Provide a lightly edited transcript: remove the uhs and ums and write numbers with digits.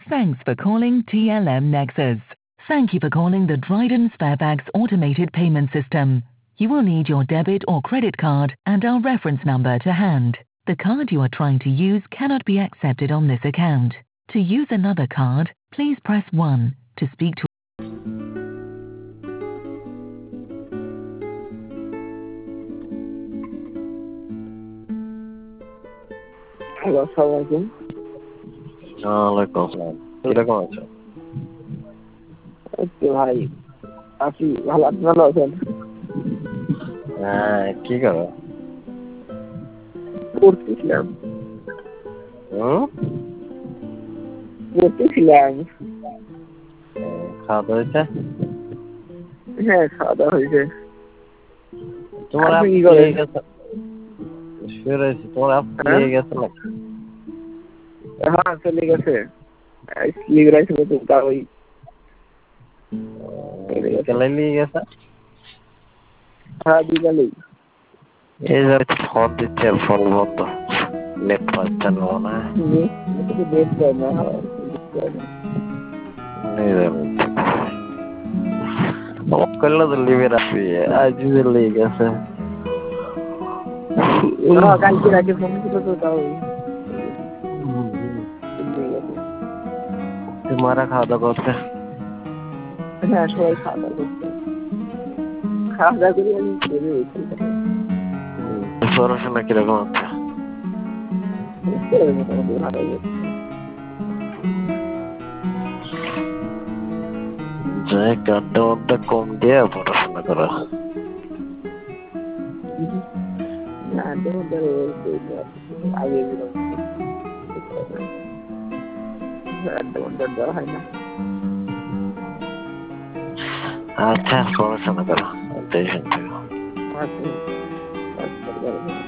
Thanks for calling TLM Nexus. Thank you for calling the Dryden Sparebags automated payment system. You will need your debit or credit card and our reference number to hand. The card you are trying to use cannot be accepted on this account. To use another card, please press 1 to speak to hello, আসসালামু আলাইকুম। ওয়ালাইকুম আসসালাম। কিরকম আছো? এই তো ভাই আছি ভালো, আপনি ভালো আছেন? হ্যাঁ, কি করো? পড়তেছিলাম। হুম? পড়তেছিলাম। খাওয়া দাওয়া হয়েছে? হ্যাঁ, খাওয়া দাওয়া হয়েছে। তোমার আপনি আপ কি লেগে করেন? গেছে, শুয়ে রয়েছি। তোমার আপ হ্যাঁ লেগে গেছে নাকি? হ্যাঁ, চলে গেছে। স্লিপ রাইছিল তো তাই চলে গেছে। বিকেলে লেগে গেছে। হ্যাঁ, বিকালেই। এই যে ফোন দিচ্ছে, ফোন বন্ধ, নেট পাচ্ছে না মনে হয়। নেট পায় না, হয় পায় না। অফ করলে তো লিভে রাখবি, আজ যে লেগে গেছে। হ্যাঁ, কালকে রাতে ফোন ছিল তো তাও চলে গেছে। তোমারা খাওয়া দাওয়া করছে? হ্যাঁ, সবাই খাওয়া দাওয়া করছে। খাওয়া দাওয়া করে আমি বেরিয়ে গেছি। পড়াশোনা কিরকম হচ্ছে? মোটামুটি ভালোই যাচ্ছে। যাই গানটা মধ্যে কম দিয়ে পড়াশোনা করো। না, তোমাদের আগে দেওয়া হয় না। আচ্ছা, পড়াশোনা করো, টেনশন থেকে। আচ্ছা,